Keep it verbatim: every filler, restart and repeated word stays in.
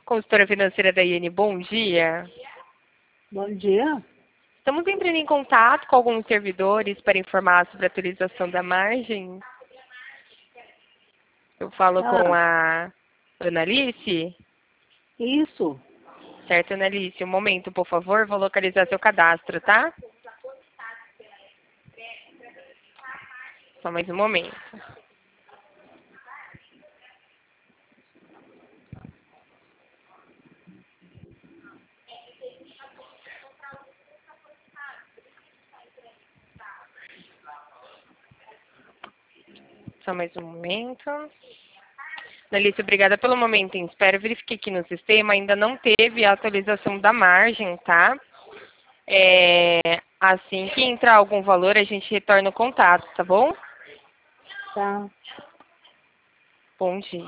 Consultora financeira da I N, bom dia. Bom dia. Estamos entrando em contato com alguns servidores para informar sobre a atualização da margem. Eu falo com Ah, a Ana Alice. isso. Certo, Ana Alice. Um momento, por favor. Vou localizar seu cadastro, tá? Só mais um momento. Só mais um momento. Analice, obrigada pelo momento em espera. Verifiquei aqui no sistema, ainda não teve a atualização da margem, tá? É, assim que entrar algum valor, a gente retorna o contato, tá bom? Tá. Bom dia.